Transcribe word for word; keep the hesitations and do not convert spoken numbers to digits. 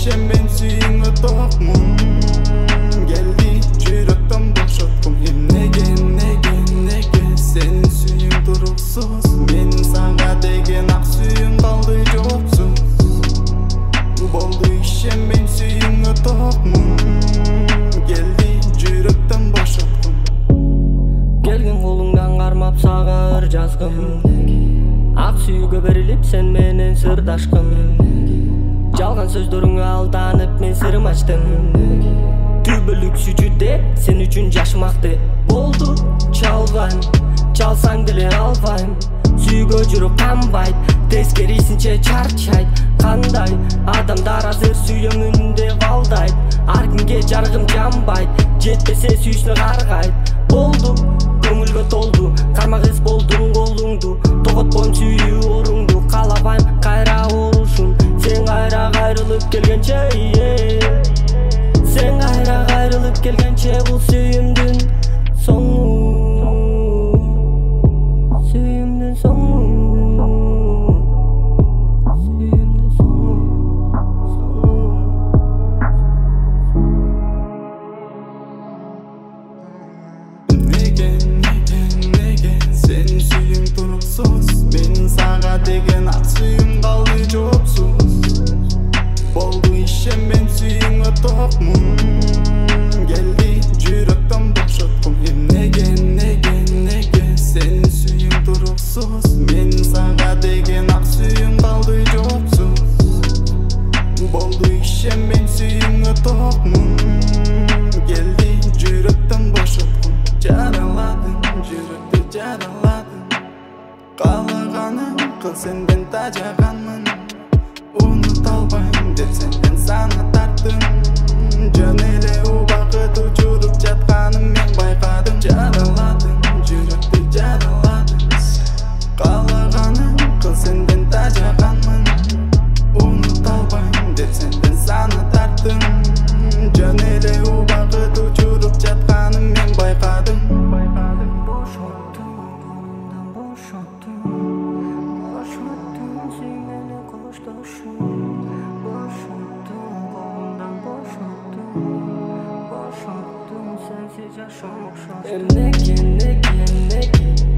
işem ben suyuңа токмун. Келди жүрөктөн бошоткум. Эм неге, неге, неге сенин сүйүң туруксуз. Менин сага деген ак сүйүм калды жоксуз. Болду işem ben suyuңа токмун. Келди жүрөктөн бошоткум. Келген колуңдан кармап сага ыр жазгым. Ак сүйгө берилип сен менен сырдашкым. Жалган сөздөрүңө алданып мен сырым ачтым. Түбөлүк сүйчүдө сен үчүн жашмакты. Болду чалбайм, чалсаң деле албайм. Сүйгө жүрөк канбайт, тескерисинче чарчайт. Кандай адамдар азыр сүйөмүндө балдайт. Ар кимге жарыгым жамбайт, жетпесе сүйүшүнө каргайт. Болду көңүлгө толду, карма кыз болдуң колуңду. Тоготпойм сүйүү оруңду, каалабайм кайра орушун. Сен кайра кайрылып келгенче, сен кайра кайрылып келгенче бул сүйүмдүн соңу, сүйүмдүн соңу, сүйүмдүн соңу, соңу. Неге, неге, неге сенин сүйүң туруксуз. Менин сага деген ак сүйүм калды жоксуз. Болду işem ben suyuңа токмун. Келди жүрөктөн бошоткум. Эм неге, неге, неге сенин сүйүң туруксуз. Менин сага деген ак сүйүм калды жоксуз. Болду işem ben suyuңа токмун. Келди жүрөктөн бошоткум. Жараладың, жүрөктү жараладың. Каалаганың кыл сенден тажаганмын. Унута албайм деп сенден сана тарттым. Жөн эле убакыт учуруп жатканын мен байкадым. Жараладың, жүрөктү жараладың. Каалаганың кыл сенден тажаганмын. Унута албайм деп сенден сана тарттым. Жөн эле убакыт учуруп жатканын мен байкадым. Бошоттуң, колумдан бошоттуң. Бошоттуң, сүйгөнү коштошуң. Бошоттуң, колумдан бошоттуң. Бошоттуң, сенсиз жашоо окшоштуң. Эм неге, неге, неге